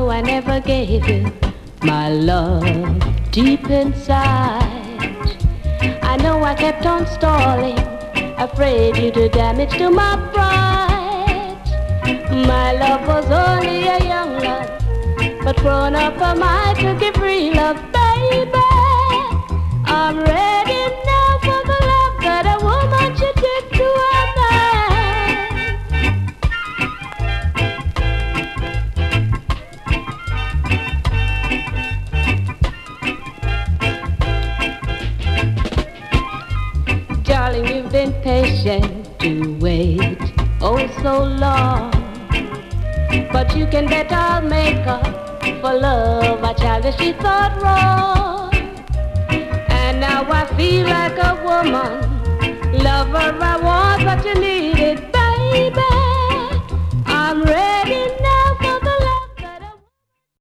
know I never gave you my love deep inside. I know I kept on stalling, afraid you'd do damage to my pride. My love was only a young love, but grown up am I to give real love, baby. I'm ready now for the love that a woman should give to a man. Darling, you've been patient to wait oh so long, but you can bet I'll make up for love I childishly thought wrong. And now I feel like a woman